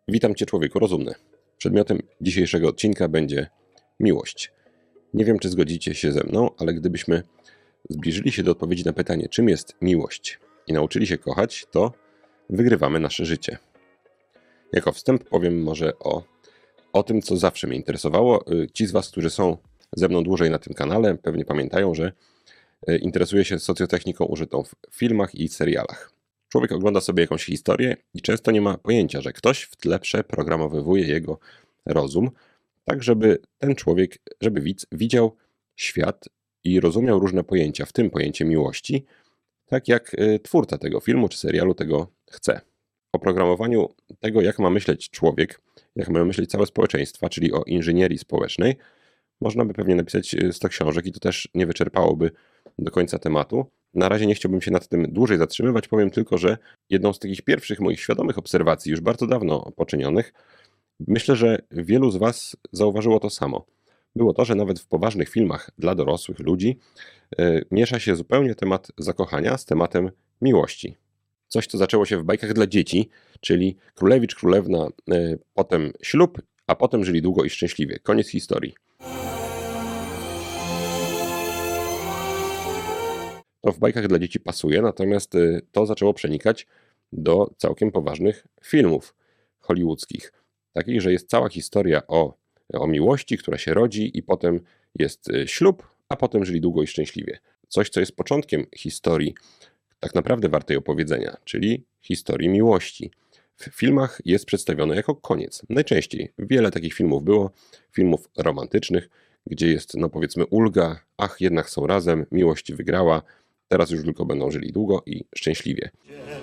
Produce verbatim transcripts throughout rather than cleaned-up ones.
Witam Cię, człowieku rozumny. Przedmiotem dzisiejszego odcinka będzie miłość. Nie wiem, czy zgodzicie się ze mną, ale gdybyśmy zbliżyli się do odpowiedzi na pytanie, czym jest miłość i nauczyli się kochać, to wygrywamy nasze życie. Jako wstęp powiem może o, o tym, co zawsze mnie interesowało. Ci z Was, którzy są ze mną dłużej na tym kanale, pewnie pamiętają, że interesuję się socjotechniką użytą w filmach i serialach. Człowiek ogląda sobie jakąś historię i często nie ma pojęcia, że ktoś w tle przeprogramowuje jego rozum, tak żeby ten człowiek, żeby widz widział świat i rozumiał różne pojęcia, w tym pojęcie miłości, tak jak twórca tego filmu czy serialu tego chce. O programowaniu tego, jak ma myśleć człowiek, jak ma myśleć całe społeczeństwa, czyli o inżynierii społecznej, można by pewnie napisać sto książek i to też nie wyczerpałoby do końca tematu. Na razie nie chciałbym się nad tym dłużej zatrzymywać, powiem tylko, że jedną z takich pierwszych moich świadomych obserwacji, już bardzo dawno poczynionych, myślę, że wielu z Was zauważyło to samo. Było to, że nawet w poważnych filmach dla dorosłych ludzi yy, miesza się zupełnie temat zakochania z tematem miłości. Coś, co zaczęło się w bajkach dla dzieci, czyli królewicz, królewna, yy, potem ślub, a potem żyli długo i szczęśliwie. Koniec historii. To w bajkach dla dzieci pasuje, natomiast to zaczęło przenikać do całkiem poważnych filmów hollywoodzkich. Takich, że jest cała historia o, o miłości, która się rodzi i potem jest ślub, a potem żyli długo i szczęśliwie. Coś, co jest początkiem historii tak naprawdę wartej opowiedzenia, czyli historii miłości. W filmach jest przedstawione jako koniec. Najczęściej wiele takich filmów było, filmów romantycznych, gdzie jest, no powiedzmy, ulga, ach, jednak są razem, miłość wygrała, teraz już tylko będą żyli długo i szczęśliwie.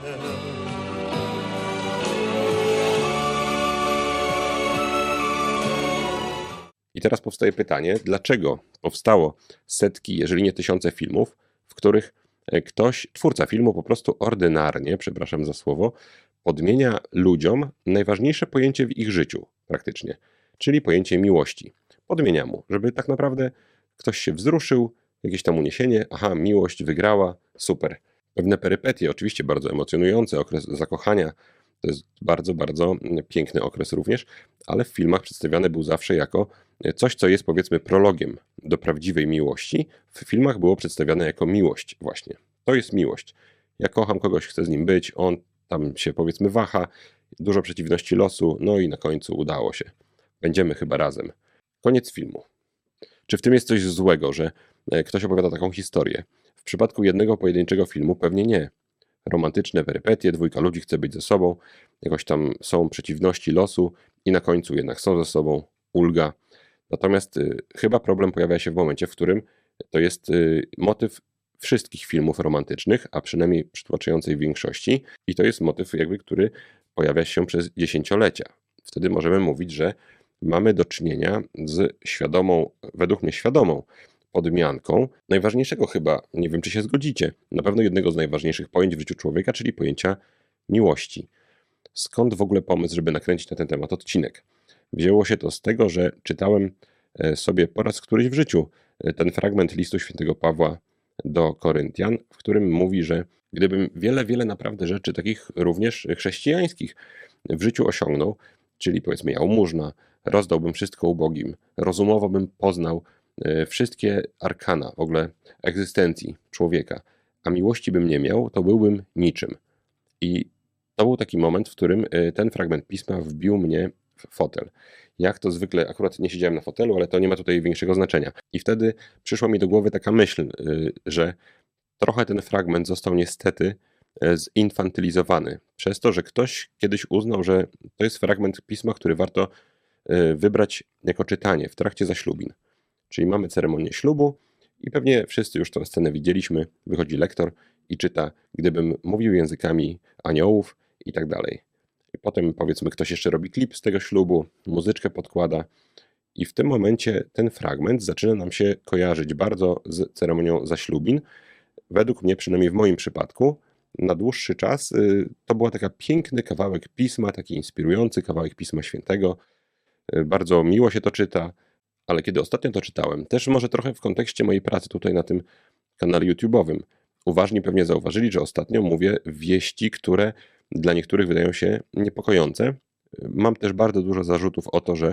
I teraz powstaje pytanie, dlaczego powstało setki, jeżeli nie tysiące filmów, w których ktoś, twórca filmu po prostu ordynarnie, przepraszam za słowo, podmienia ludziom najważniejsze pojęcie w ich życiu praktycznie, czyli pojęcie miłości. Podmienia mu, żeby tak naprawdę ktoś się wzruszył, jakieś tam uniesienie, aha, miłość wygrała, super. Pewne perypetie, oczywiście bardzo emocjonujące, okres zakochania, to jest bardzo, bardzo piękny okres również, ale w filmach przedstawiany był zawsze jako coś, co jest powiedzmy prologiem do prawdziwej miłości. W filmach było przedstawiane jako miłość właśnie. To jest miłość. Ja kocham kogoś, chcę z nim być, on tam się powiedzmy waha, dużo przeciwności losu, no i na końcu udało się. Będziemy chyba razem. Koniec filmu. Czy w tym jest coś złego, że ktoś opowiada taką historię? W przypadku jednego pojedynczego filmu pewnie nie. Romantyczne perypetie, dwójka ludzi chce być ze sobą, jakoś tam są przeciwności losu i na końcu jednak są ze sobą, ulga. Natomiast y, chyba problem pojawia się w momencie, w którym to jest y, motyw wszystkich filmów romantycznych, a przynajmniej przytłaczającej większości, i to jest motyw jakby, który pojawia się przez dziesięciolecia. Wtedy możemy mówić, że mamy do czynienia z świadomą, według mnie świadomą podmianką najważniejszego chyba, nie wiem czy się zgodzicie, na pewno jednego z najważniejszych pojęć w życiu człowieka, czyli pojęcia miłości. Skąd w ogóle pomysł, żeby nakręcić na ten temat odcinek? Wzięło się to z tego, że czytałem sobie po raz któryś w życiu ten fragment listu świętego Pawła do Koryntian, w którym mówi, że gdybym wiele, wiele naprawdę rzeczy takich również chrześcijańskich w życiu osiągnął, czyli powiedzmy jałmużna, rozdałbym wszystko ubogim, rozumowo bym poznał wszystkie arkana w ogóle egzystencji człowieka, a miłości bym nie miał, to byłbym niczym. I to był taki moment, w którym ten fragment pisma wbił mnie w fotel. Jak to zwykle, akurat nie siedziałem na fotelu, ale to nie ma tutaj większego znaczenia. I wtedy przyszła mi do głowy taka myśl, że trochę ten fragment został niestety zinfantylizowany przez to, że ktoś kiedyś uznał, że to jest fragment pisma, który warto wybrać jako czytanie w trakcie zaślubin. Czyli mamy ceremonię ślubu i pewnie wszyscy już tę scenę widzieliśmy. Wychodzi lektor i czyta, gdybym mówił językami aniołów i tak dalej. I potem powiedzmy ktoś jeszcze robi klip z tego ślubu, muzyczkę podkłada i w tym momencie ten fragment zaczyna nam się kojarzyć bardzo z ceremonią zaślubin. Według mnie, przynajmniej w moim przypadku, na dłuższy czas to był taki piękny kawałek pisma, taki inspirujący kawałek Pisma Świętego. Bardzo miło się to czyta. Ale kiedy ostatnio to czytałem, też może trochę w kontekście mojej pracy tutaj na tym kanale YouTube'owym, uważni pewnie zauważyli, że ostatnio mówię wieści, które dla niektórych wydają się niepokojące, Mam też bardzo dużo zarzutów o to, że,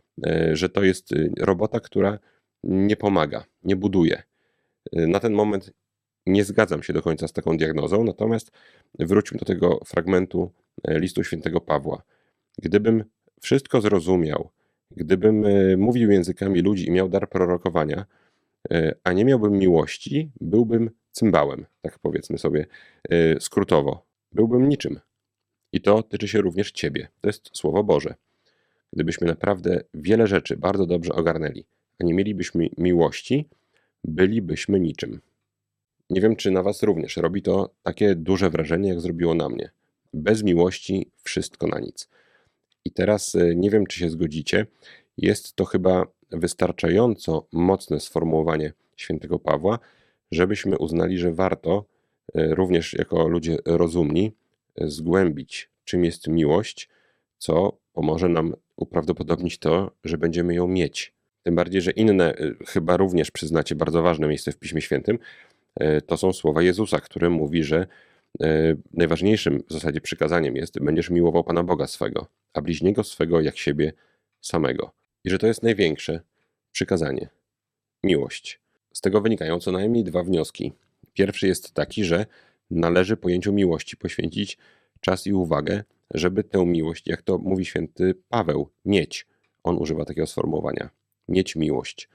e, że to jest y, robota, która nie pomaga, nie buduje. Y, Na ten moment nie zgadzam się do końca z taką diagnozą, natomiast wróćmy do tego fragmentu e, listu świętego Pawła. Gdybym wszystko zrozumiał, gdybym e, mówił językami ludzi i miał dar prorokowania, e, a nie miałbym miłości, byłbym cymbałem, tak powiedzmy sobie e, skrótowo. Byłbym niczym. I to tyczy się również Ciebie. To jest Słowo Boże. Gdybyśmy naprawdę wiele rzeczy bardzo dobrze ogarnęli, a nie mielibyśmy miłości, bylibyśmy niczym. Nie wiem, czy na Was również robi to takie duże wrażenie, jak zrobiło na mnie. Bez miłości wszystko na nic. I teraz e, nie wiem, czy się zgodzicie. Jest to chyba wystarczająco mocne sformułowanie świętego Pawła, żebyśmy uznali, że warto, e, również jako ludzie rozumni, e, zgłębić, czym jest miłość, co pomoże nam uprawdopodobnić to, że będziemy ją mieć. Tym bardziej, że inne, e, chyba również przyznacie, bardzo ważne miejsce w Piśmie Świętym, e, to są słowa Jezusa, który mówi, że e, najważniejszym w zasadzie przykazaniem jest: będziesz miłował Pana Boga swego, a bliźniego swego jak siebie samego. I że to jest największe przykazanie. Miłość. Z tego wynikają co najmniej dwa wnioski. Pierwszy jest taki, że należy pojęciu miłości poświęcić czas i uwagę, żeby tę miłość, jak to mówi święty Paweł, mieć. On używa takiego sformułowania. Mieć miłość.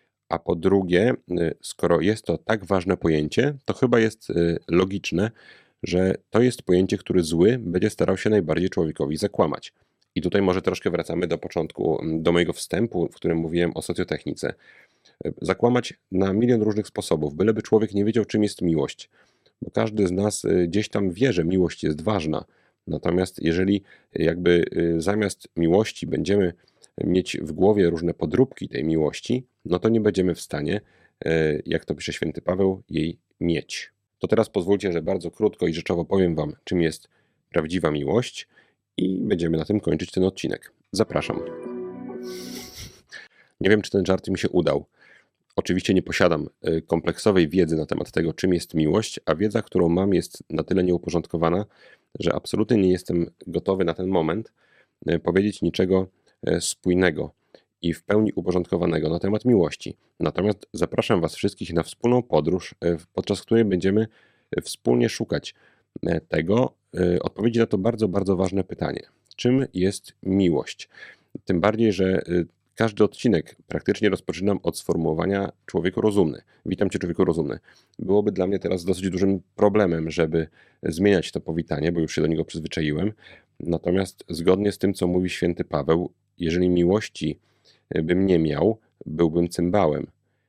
A po drugie, y, skoro jest to tak ważne pojęcie, to chyba jest y, logiczne, że to jest pojęcie, które zły będzie starał się najbardziej człowiekowi zakłamać. I tutaj może troszkę wracamy do początku, mm, do mojego wstępu, w którym mówiłem o socjotechnice. Y, Zakłamać na milion różnych sposobów, byleby człowiek nie wiedział, czym jest miłość. Bo każdy z nas y, gdzieś tam wie, że miłość jest ważna. Natomiast jeżeli y, jakby y, zamiast miłości będziemy mieć w głowie różne podróbki tej miłości, no to nie będziemy w stanie, e, jak to pisze święty Paweł, jej mieć. To teraz pozwólcie, że bardzo krótko i rzeczowo powiem Wam, czym jest prawdziwa miłość i będziemy na tym kończyć ten odcinek. Zapraszam. Nie wiem, czy ten żart mi się udał. Oczywiście nie posiadam e, kompleksowej wiedzy na temat tego, czym jest miłość, a wiedza, którą mam, jest na tyle nieuporządkowana, że absolutnie nie jestem gotowy na ten moment e, powiedzieć niczego e, spójnego i w pełni uporządkowanego na temat miłości. Natomiast zapraszam Was wszystkich na wspólną podróż, e, podczas której będziemy e, wspólnie szukać e, tego, e, odpowiedzi na to bardzo, bardzo ważne pytanie. Czym jest miłość? Tym bardziej, że e, każdy odcinek praktycznie rozpoczynam od sformułowania człowieku rozumny. Witam Cię, człowieku rozumny. Byłoby dla mnie teraz dosyć dużym problemem, żeby zmieniać to powitanie, bo już się do niego przyzwyczaiłem. Natomiast zgodnie z tym, co mówi święty Paweł, jeżeli miłości bym nie miał, byłbym cymbałem.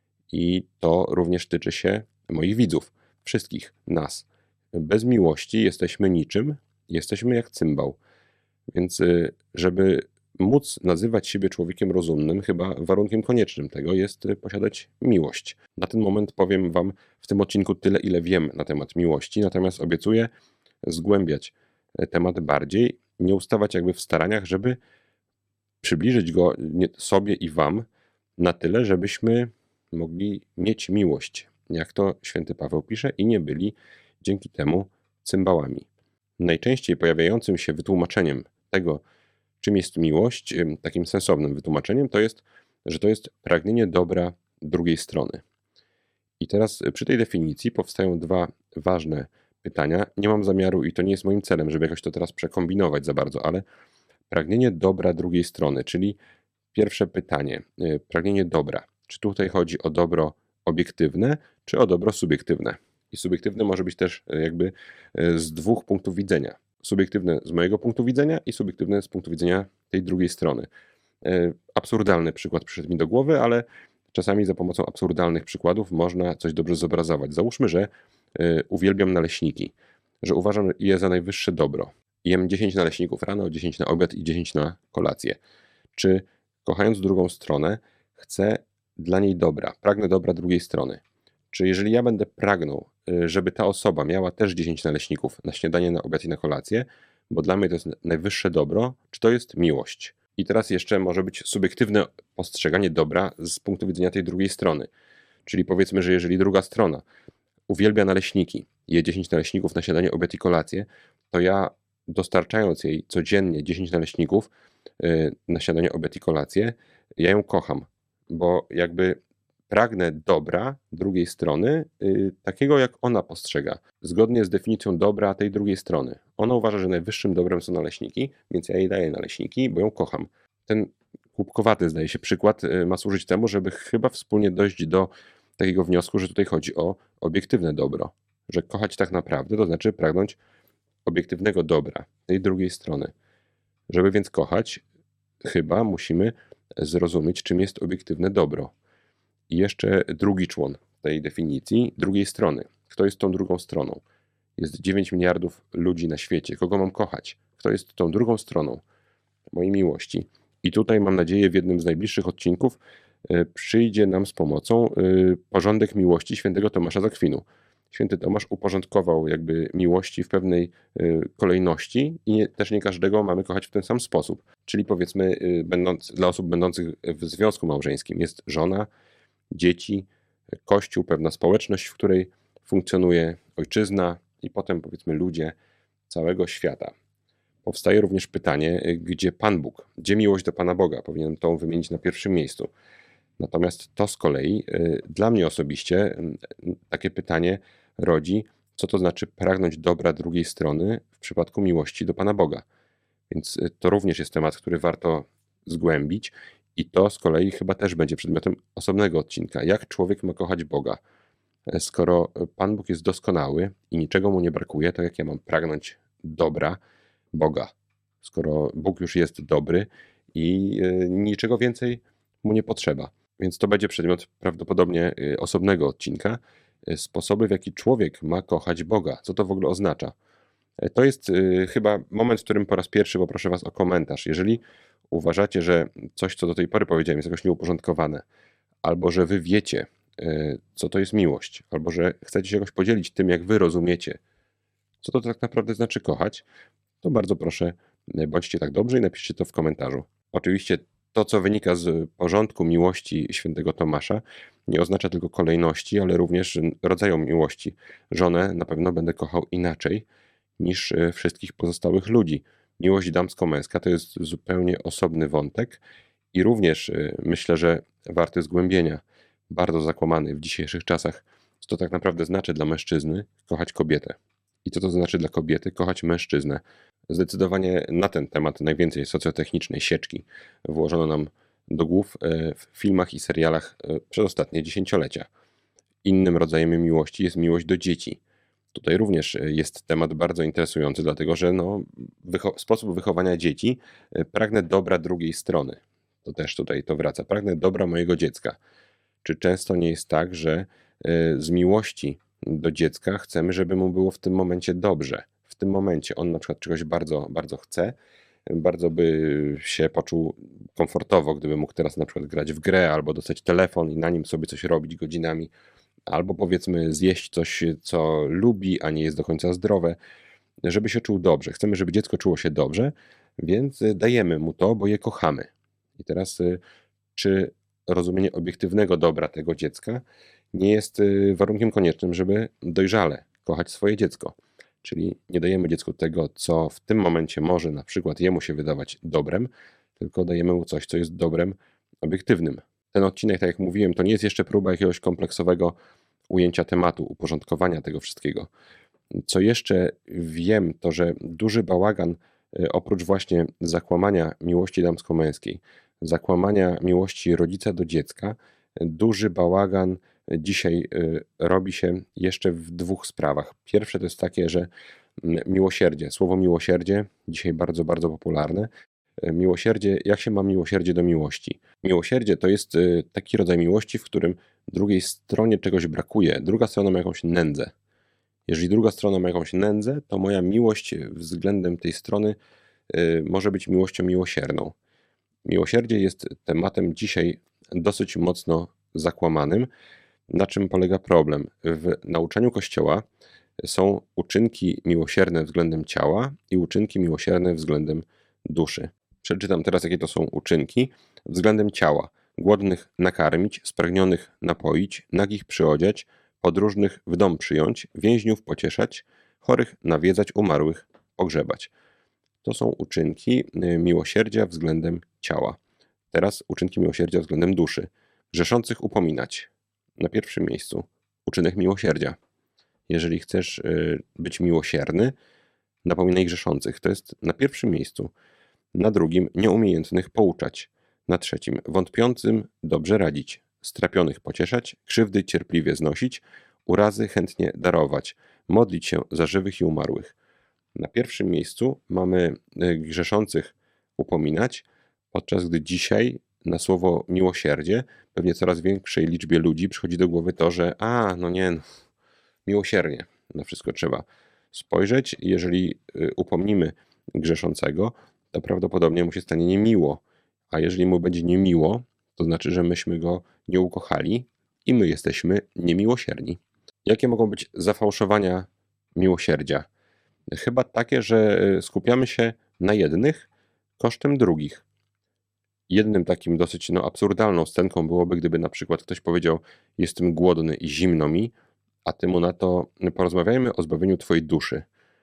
I to również tyczy się moich widzów, wszystkich nas. Bez miłości jesteśmy niczym, jesteśmy jak cymbał. Więc y, żeby móc nazywać siebie człowiekiem rozumnym, chyba warunkiem koniecznym tego jest y, posiadać miłość. Na ten moment powiem Wam w tym odcinku tyle, ile wiem na temat miłości, natomiast obiecuję zgłębiać e, temat bardziej, nie ustawać jakby w staraniach, żeby przybliżyć go nie- sobie i Wam na tyle, żebyśmy mogli mieć miłość, jak to święty Paweł pisze, i nie byli dzięki temu cymbałami. Najczęściej pojawiającym się wytłumaczeniem tego, czym jest miłość, ym, takim sensownym wytłumaczeniem, to jest, że to jest pragnienie dobra drugiej strony. I teraz y, przy tej definicji powstają dwa ważne pytania. Nie mam zamiaru i to nie jest moim celem, żeby jakoś to teraz przekombinować za bardzo, ale pragnienie dobra drugiej strony, czyli pierwsze pytanie, y, pragnienie dobra. Czy tutaj chodzi o dobro obiektywne, czy o dobro subiektywne? I subiektywne może być też y, jakby y, z dwóch punktów widzenia. Subiektywne z mojego punktu widzenia i subiektywne z punktu widzenia tej drugiej strony. Y, Absurdalny przykład przyszedł mi do głowy, ale czasami za pomocą absurdalnych przykładów można coś dobrze zobrazować. Załóżmy, że y, uwielbiam naleśniki, że uważam je za najwyższe dobro. Jem dziesięć naleśników rano, dziesięć na obiad i dziesięć na kolację. Czy kochając drugą stronę, chcę dla niej dobra, pragnę dobra drugiej strony? Czy jeżeli ja będę pragnął, y, żeby ta osoba miała też dziesięć naleśników na śniadanie, na obiad i na kolację, bo dla mnie to jest najwyższe dobro, czy to jest miłość? I teraz jeszcze może być subiektywne postrzeganie dobra z punktu widzenia tej drugiej strony. Czyli powiedzmy, że jeżeli druga strona uwielbia naleśniki, je dziesięć naleśników na śniadanie, obiad i kolację, to ja dostarczając jej codziennie dziesięć naleśników y, na śniadanie, obiad i kolację, ja ją kocham, bo jakby pragnę dobra drugiej strony, y, takiego jak ona postrzega, zgodnie z definicją dobra tej drugiej strony. Ona uważa, że najwyższym dobrem są naleśniki, więc ja jej daję naleśniki, bo ją kocham. Ten głupkowaty, zdaje się, przykład y, ma służyć temu, żeby chyba wspólnie dojść do takiego wniosku, że tutaj chodzi o obiektywne dobro, że kochać tak naprawdę to znaczy pragnąć obiektywnego dobra tej drugiej strony. Żeby więc kochać, chyba musimy zrozumieć, czym jest obiektywne dobro. I jeszcze drugi człon tej definicji, drugiej strony. Kto jest tą drugą stroną? Jest dziewięć miliardów ludzi na świecie. Kogo mam kochać? Kto jest tą drugą stroną mojej miłości? I tutaj mam nadzieję w jednym z najbliższych odcinków y, przyjdzie nam z pomocą y, porządek miłości świętego Tomasza z Akwinu. Święty Tomasz uporządkował jakby miłości w pewnej y, kolejności i nie, też nie każdego mamy kochać w ten sam sposób. Czyli powiedzmy y, będąc, dla osób będących w związku małżeńskim jest żona, dzieci, kościół, pewna społeczność, w której funkcjonuje ojczyzna i potem powiedzmy ludzie całego świata. Powstaje również pytanie, gdzie Pan Bóg, gdzie miłość do Pana Boga? Powinienem tą wymienić na pierwszym miejscu. Natomiast to z kolei y, dla mnie osobiście y, takie pytanie rodzi, co to znaczy pragnąć dobra drugiej strony w przypadku miłości do Pana Boga. Więc y, to również jest temat, który warto zgłębić i to z kolei chyba też będzie przedmiotem osobnego odcinka. Jak człowiek ma kochać Boga? E, Skoro Pan Bóg jest doskonały i niczego mu nie brakuje, to jak ja mam pragnąć dobra Boga? Skoro Bóg już jest dobry i y, niczego więcej mu nie potrzeba. Więc to będzie przedmiot prawdopodobnie y, osobnego odcinka. Y, Sposoby, w jaki człowiek ma kochać Boga. Co to w ogóle oznacza? E, To jest y, chyba moment, w którym po raz pierwszy poproszę Was o komentarz. Jeżeli uważacie, że coś, co do tej pory powiedziałem, jest jakoś nieuporządkowane, albo że Wy wiecie, y, co to jest miłość, albo że chcecie się jakoś podzielić tym, jak Wy rozumiecie, co to tak naprawdę znaczy kochać, to bardzo proszę, y, bądźcie tak dobrzy i napiszcie to w komentarzu. Oczywiście to, co wynika z porządku miłości świętego Tomasza, nie oznacza tylko kolejności, ale również rodzaju miłości. Żonę na pewno będę kochał inaczej niż y, wszystkich pozostałych ludzi. Miłość damsko-męska to jest zupełnie osobny wątek i również y, myślę, że warty zgłębienia, bardzo zakłamany w dzisiejszych czasach, co to tak naprawdę znaczy dla mężczyzny kochać kobietę i co to znaczy dla kobiety kochać mężczyznę. Zdecydowanie na ten temat najwięcej socjotechnicznej sieczki włożono nam do głów e, w filmach i serialach e, przez ostatnie dziesięciolecia. Innym rodzajem miłości jest miłość do dzieci. Tutaj również e, jest temat bardzo interesujący, dlatego że no, wycho- sposób wychowania dzieci, e, pragnę dobra drugiej strony. To też tutaj to wraca. Pragnę dobra mojego dziecka. Czy często nie jest tak, że e, z miłości do dziecka chcemy, żeby mu było w tym momencie dobrze? W tym momencie on na przykład czegoś bardzo, bardzo chce, bardzo by się poczuł komfortowo, gdyby mógł teraz na przykład grać w grę albo dostać telefon i na nim sobie coś robić godzinami, albo powiedzmy zjeść coś, co lubi, a nie jest do końca zdrowe, żeby się czuł dobrze. Chcemy, żeby dziecko czuło się dobrze, więc y, dajemy mu to, bo je kochamy. I teraz, y, czy rozumienie obiektywnego dobra tego dziecka nie jest y, warunkiem koniecznym, żeby dojrzale kochać swoje dziecko? Czyli nie dajemy dziecku tego, co w tym momencie może na przykład jemu się wydawać dobrem, tylko dajemy mu coś, co jest dobrem obiektywnym. Ten odcinek, tak jak mówiłem, to nie jest jeszcze próba jakiegoś kompleksowego ujęcia tematu, uporządkowania tego wszystkiego. Co jeszcze wiem, to że duży bałagan, y, oprócz właśnie zakłamania miłości damsko-męskiej, zakłamania miłości rodzica do dziecka, y, duży bałagan dzisiaj y, robi się jeszcze w dwóch sprawach. Pierwsze to jest takie, że mm, miłosierdzie, słowo miłosierdzie, dzisiaj bardzo, bardzo popularne. Y, Miłosierdzie, jak się ma miłosierdzie do miłości? Miłosierdzie to jest y, taki rodzaj miłości, w którym drugiej stronie czegoś brakuje, druga strona ma jakąś nędzę. Jeżeli druga strona ma jakąś nędzę, to moja miłość względem tej strony y, może być miłością miłosierną. Miłosierdzie jest tematem dzisiaj dosyć mocno zakłamanym. Na czym polega problem? W nauczaniu Kościoła są uczynki miłosierne względem ciała i uczynki miłosierne względem duszy. Przeczytam teraz, jakie to są uczynki względem ciała. Głodnych nakarmić, spragnionych napoić, nagich przyodziać, podróżnych w dom przyjąć, więźniów pocieszać, chorych nawiedzać, umarłych pogrzebać. to są uczynki y, miłosierdzia względem ciała. Teraz uczynki miłosierdzia względem duszy. Grzeszących upominać. Na pierwszym miejscu uczynek miłosierdzia. Jeżeli chcesz y, być miłosierny, napominaj grzeszących. To jest na pierwszym miejscu. Na drugim nieumiejętnych pouczać. Na trzecim wątpiącym dobrze radzić. Strapionych pocieszać, krzywdy cierpliwie znosić, urazy chętnie darować, modlić się za żywych i umarłych. Na pierwszym miejscu mamy y, grzeszących upominać, podczas gdy dzisiaj na słowo miłosierdzie pewnie coraz większej liczbie ludzi przychodzi do głowy to, że a, no nie, no, miłosiernie na wszystko trzeba spojrzeć. Jeżeli y, upomnimy grzeszącego, to prawdopodobnie mu się stanie niemiło. A jeżeli mu będzie niemiło, to znaczy, że myśmy go nie ukochali i my jesteśmy niemiłosierni. Jakie mogą być zafałszowania miłosierdzia? Chyba takie, że y, skupiamy się na jednych kosztem drugich. Jednym takim dosyć no, absurdalną scenką byłoby, gdyby na przykład ktoś powiedział: jestem głodny i zimno mi, a ty mu na to: porozmawiajmy o zbawieniu twojej duszy.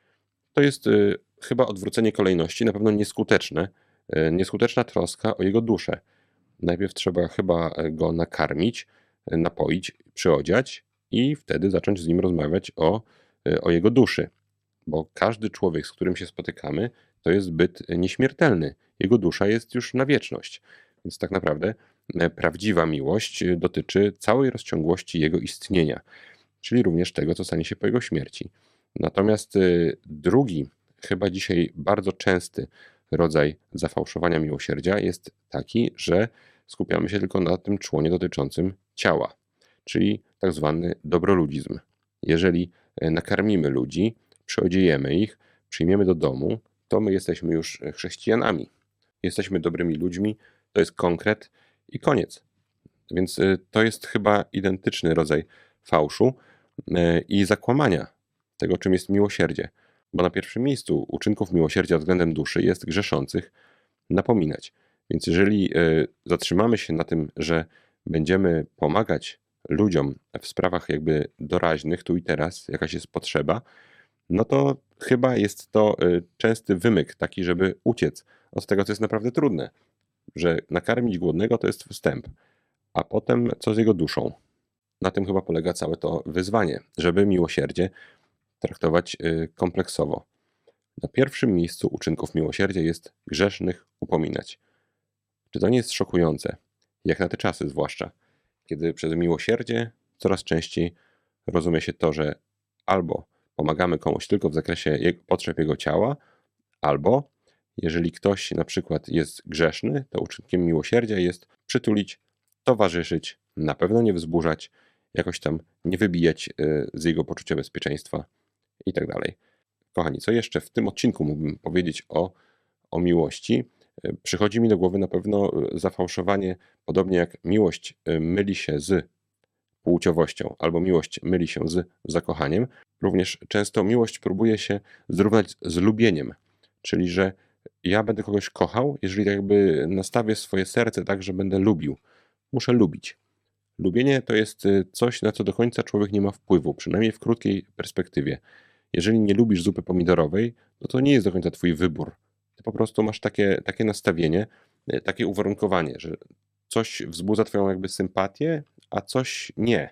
To jest y, chyba odwrócenie kolejności, na pewno nieskuteczne. Y, nieskuteczna troska o jego duszę. Najpierw trzeba chyba go nakarmić, y, napoić, przyodziać i wtedy zacząć z nim rozmawiać o, y, o jego duszy. Bo każdy człowiek, z którym się spotykamy, to jest byt nieśmiertelny. Jego dusza jest już na wieczność. Więc tak naprawdę e, prawdziwa miłość e, dotyczy całej rozciągłości jego istnienia, czyli również tego, co stanie się po jego śmierci. Natomiast e, drugi, chyba dzisiaj bardzo częsty rodzaj zafałszowania miłosierdzia jest taki, że skupiamy się tylko na tym członie dotyczącym ciała, czyli tak zwany dobroludzizm. Jeżeli e, nakarmimy ludzi, przyodziejemy ich, przyjmiemy do domu, to my jesteśmy już chrześcijanami. Jesteśmy dobrymi ludźmi, to jest konkret i koniec. Więc y, to jest chyba identyczny rodzaj fałszu y, i zakłamania tego, czym jest miłosierdzie. Bo na pierwszym miejscu uczynków miłosierdzia względem duszy jest grzeszących napominać. Więc jeżeli y, zatrzymamy się na tym, że będziemy pomagać ludziom w sprawach jakby doraźnych, tu i teraz, jakaś jest potrzeba, no to chyba jest to y, częsty wymyk taki, żeby uciec od tego, co jest naprawdę trudne. Że nakarmić głodnego to jest wstęp, a potem co z jego duszą? Na tym chyba polega całe to wyzwanie, żeby miłosierdzie traktować y, kompleksowo. Na pierwszym miejscu uczynków miłosierdzia jest grzesznych upominać. Czy to nie jest szokujące? Jak na te czasy zwłaszcza, kiedy przez miłosierdzie coraz częściej rozumie się to, że albo pomagamy komuś tylko w zakresie jego, potrzeb jego ciała, albo jeżeli ktoś na przykład jest grzeszny, to uczynkiem miłosierdzia jest przytulić, towarzyszyć, na pewno nie wzburzać, jakoś tam nie wybijać y, z jego poczucia bezpieczeństwa i tak dalej. Kochani, co jeszcze w tym odcinku mógłbym powiedzieć o, o miłości? Y, Przychodzi mi do głowy na pewno y, zafałszowanie, podobnie jak miłość y, myli się z płciowością, albo miłość myli się z zakochaniem. Również często miłość próbuje się zrównać z lubieniem, czyli że ja będę kogoś kochał, jeżeli tak jakby nastawię swoje serce tak, że będę lubił. Muszę lubić. Lubienie to jest y, coś, na co do końca człowiek nie ma wpływu, przynajmniej w krótkiej perspektywie. Jeżeli nie lubisz zupy pomidorowej, no to nie jest do końca twój wybór. Ty po prostu masz takie, takie nastawienie, y, takie uwarunkowanie, że coś wzbudza twoją jakby sympatię, a coś nie.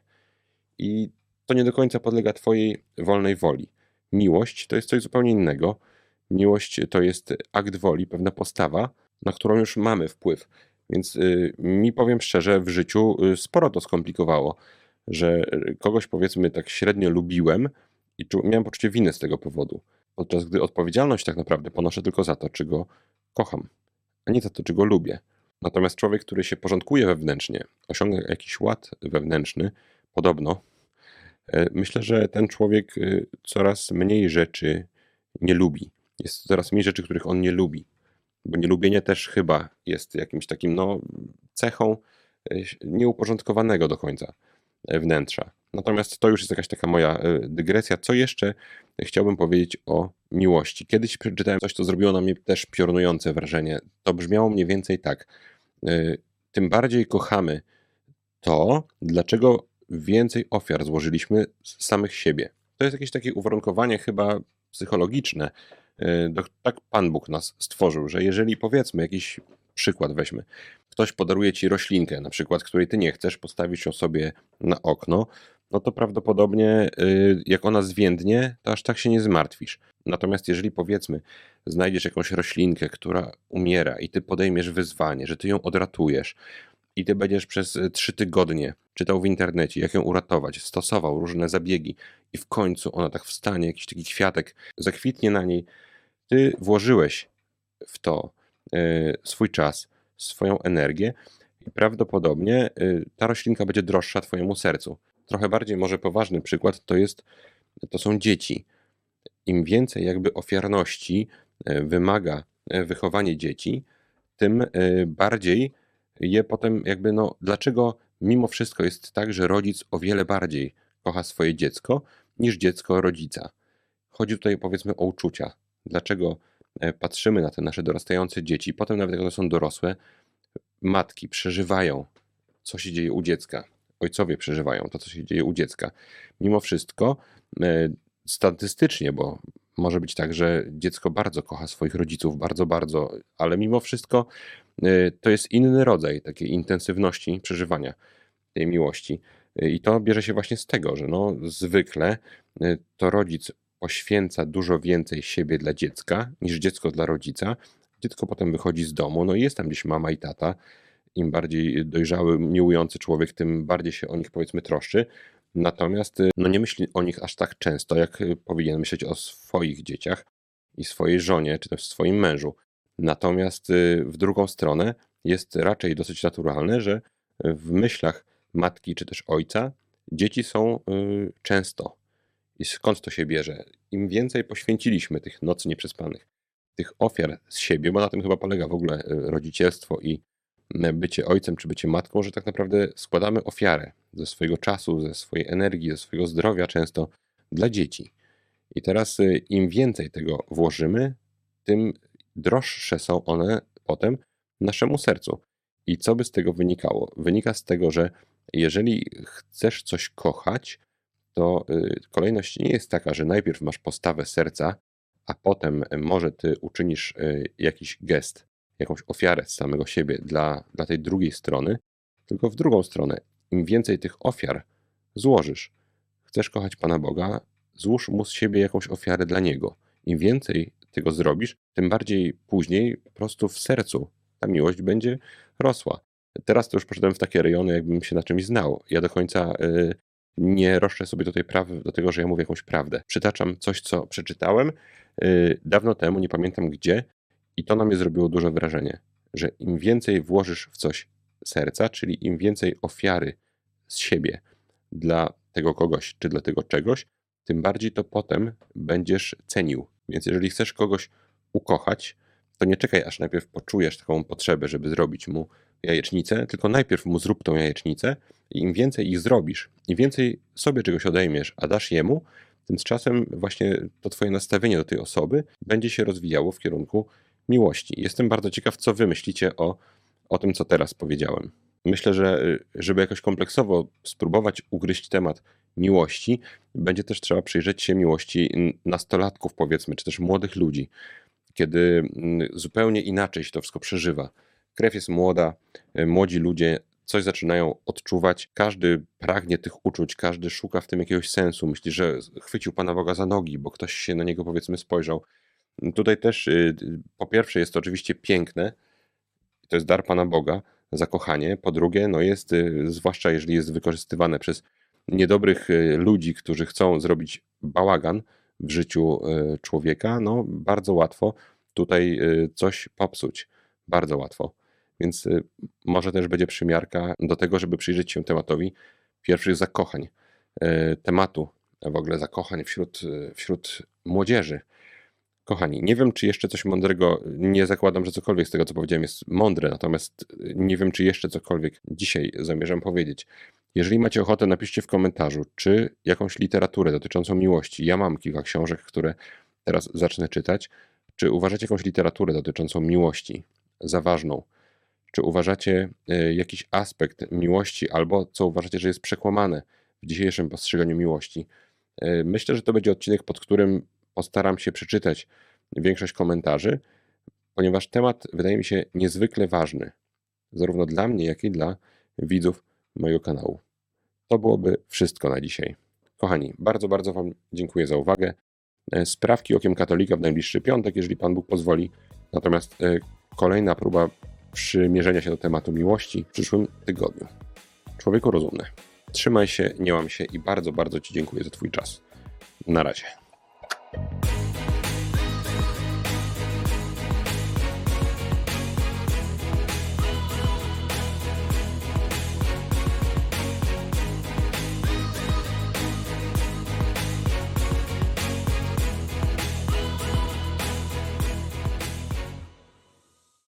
I to nie do końca podlega twojej wolnej woli. Miłość to jest coś zupełnie innego. Miłość to jest akt woli, pewna postawa, na którą już mamy wpływ. Więc y, mi, powiem szczerze, w życiu y, sporo to skomplikowało, że y, kogoś powiedzmy tak średnio lubiłem i czu, miałem poczucie winy z tego powodu. Podczas gdy odpowiedzialność tak naprawdę ponoszę tylko za to, czy go kocham, a nie za to, czy go lubię. Natomiast człowiek, który się porządkuje wewnętrznie, osiąga jakiś ład wewnętrzny, podobno, e, myślę, że ten człowiek y, coraz mniej rzeczy nie lubi. Jest coraz mniej rzeczy, których on nie lubi. Bo nielubienie też chyba jest jakimś takim no, cechą e, nieuporządkowanego do końca e, wnętrza. Natomiast to już jest jakaś taka moja e, dygresja. Co jeszcze chciałbym powiedzieć o miłości? Kiedyś przeczytałem coś, co zrobiło na mnie też piorunujące wrażenie. To brzmiało mniej więcej tak. E, Tym bardziej kochamy to, dlaczego więcej ofiar złożyliśmy z samych siebie. To jest jakieś takie uwarunkowanie chyba psychologiczne, E, do- Tak Pan Bóg nas stworzył, że jeżeli powiedzmy, jakiś przykład weźmy, ktoś podaruje ci roślinkę, na przykład, której ty nie chcesz, postawić ją sobie na okno, no to prawdopodobnie y, jak ona zwiędnie, to aż tak się nie zmartwisz. Natomiast jeżeli powiedzmy, znajdziesz jakąś roślinkę, która umiera i ty podejmiesz wyzwanie, że ty ją odratujesz i ty będziesz przez y, trzy tygodnie czytał w internecie, jak ją uratować, stosował różne zabiegi i w końcu ona tak wstanie, jakiś taki kwiatek zakwitnie na niej, ty włożyłeś w to y, swój czas, swoją energię i prawdopodobnie y, ta roślinka będzie droższa twojemu sercu. Trochę bardziej może poważny przykład to jest, to są dzieci. Im więcej jakby ofiarności y, wymaga y, wychowanie dzieci, tym y, bardziej je potem jakby, no dlaczego mimo wszystko jest tak, że rodzic o wiele bardziej kocha swoje dziecko niż dziecko rodzica. Chodzi tutaj powiedzmy o uczucia. Dlaczego e, patrzymy na te nasze dorastające dzieci, potem nawet jak one są dorosłe, matki przeżywają, co się dzieje u dziecka, ojcowie przeżywają to, co się dzieje u dziecka. Mimo wszystko, e, statystycznie, bo może być tak, że dziecko bardzo kocha swoich rodziców, bardzo, bardzo, ale mimo wszystko e, to jest inny rodzaj takiej intensywności przeżywania tej miłości. E, I to bierze się właśnie z tego, że no, zwykle e, to rodzic poświęca dużo więcej siebie dla dziecka niż dziecko dla rodzica. Dziecko potem wychodzi z domu, no i jest tam gdzieś mama i tata. Im bardziej dojrzały, miłujący człowiek, tym bardziej się o nich powiedzmy troszczy. Natomiast y, no nie myśli o nich aż tak często, jak y, powinien myśleć o swoich dzieciach i swojej żonie, czy też swoim mężu. Natomiast y, w drugą stronę jest raczej dosyć naturalne, że w myślach matki czy też ojca dzieci są y, często. I skąd to się bierze? Im więcej poświęciliśmy tych nocy nieprzespanych, tych ofiar z siebie, bo na tym chyba polega w ogóle y, rodzicielstwo i y, bycie ojcem czy bycie matką, że tak naprawdę składamy ofiarę ze swojego czasu, ze swojej energii, ze swojego zdrowia często dla dzieci. I teraz y, im więcej tego włożymy, tym droższe są one potem naszemu sercu. I co by z tego wynikało? Wynika z tego, że jeżeli chcesz coś kochać, to y, kolejność nie jest taka, że najpierw masz postawę serca, a potem y, może ty uczynisz y, jakiś gest, jakąś ofiarę z samego siebie dla, dla tej drugiej strony, tylko w drugą stronę. Im więcej tych ofiar złożysz, chcesz kochać Pana Boga, złóż mu z siebie jakąś ofiarę dla Niego. Im więcej tego zrobisz, tym bardziej później po prostu w sercu ta miłość będzie rosła. Teraz to już poszedłem w takie rejony, jakbym się na czymś znał. Ja do końca y, nie roszczę sobie tutaj praw do tego, że ja mówię jakąś prawdę. Przytaczam coś, co przeczytałem y, dawno temu, nie pamiętam gdzie, i to na mnie zrobiło duże wrażenie, że im więcej włożysz w coś serca, czyli im więcej ofiary z siebie dla tego kogoś czy dla tego czegoś, tym bardziej to potem będziesz cenił. Więc jeżeli chcesz kogoś ukochać, to nie czekaj, aż najpierw poczujesz taką potrzebę, żeby zrobić mu jajecznicę, tylko najpierw mu zrób tą jajecznicę i im więcej ich zrobisz, im więcej sobie czegoś odejmiesz, a dasz jemu, tym z czasem właśnie to twoje nastawienie do tej osoby będzie się rozwijało w kierunku miłości. Jestem bardzo ciekaw, co wy myślicie o, o tym, co teraz powiedziałem. Myślę, że y, żeby jakoś kompleksowo spróbować ugryźć temat miłości, będzie też trzeba przyjrzeć się miłości n- nastolatków, powiedzmy, czy też młodych ludzi, kiedy mm, zupełnie inaczej się to wszystko przeżywa. Krew jest młoda, y, młodzi ludzie coś zaczynają odczuwać, każdy pragnie tych uczuć, każdy szuka w tym jakiegoś sensu, myśli, że chwycił Pana Boga za nogi, bo ktoś się na niego powiedzmy spojrzał. Tutaj też y, y, po pierwsze jest to oczywiście piękne, to jest dar Pana Boga, zakochanie. Po drugie, no jest, y, zwłaszcza jeżeli jest wykorzystywane przez niedobrych y, ludzi, którzy chcą zrobić bałagan w życiu y, człowieka, no bardzo łatwo tutaj y, coś popsuć. Bardzo łatwo. Więc y, może też będzie przymiarka do tego, żeby przyjrzeć się tematowi pierwszych zakochań, y, tematu w ogóle zakochań wśród, y, wśród młodzieży. Kochani, nie wiem, czy jeszcze coś mądrego, nie zakładam, że cokolwiek z tego, co powiedziałem, jest mądre, natomiast nie wiem, czy jeszcze cokolwiek dzisiaj zamierzam powiedzieć. Jeżeli macie ochotę, napiszcie w komentarzu, czy jakąś literaturę dotyczącą miłości. Ja mam kilka książek, które teraz zacznę czytać. Czy uważacie jakąś literaturę dotyczącą miłości za ważną? Czy uważacie y, jakiś aspekt miłości, albo co uważacie, że jest przekłamane w dzisiejszym postrzeganiu miłości? Y, Myślę, że to będzie odcinek, pod którym postaram się przeczytać większość komentarzy, ponieważ temat wydaje mi się niezwykle ważny, zarówno dla mnie, jak i dla widzów mojego kanału. To byłoby wszystko na dzisiaj. Kochani, bardzo, bardzo Wam dziękuję za uwagę. Sprawki okiem katolika w najbliższy piątek, jeżeli Pan Bóg pozwoli. Natomiast kolejna próba przymierzenia się do tematu miłości w przyszłym tygodniu. Człowieku rozumny, trzymaj się, nie łam się i bardzo, bardzo Ci dziękuję za Twój czas. Na razie.